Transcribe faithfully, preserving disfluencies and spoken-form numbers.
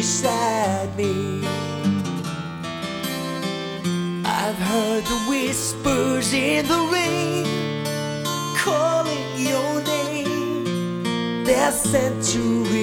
beside me. I've heard the whispers in the rain calling your name. They're sent to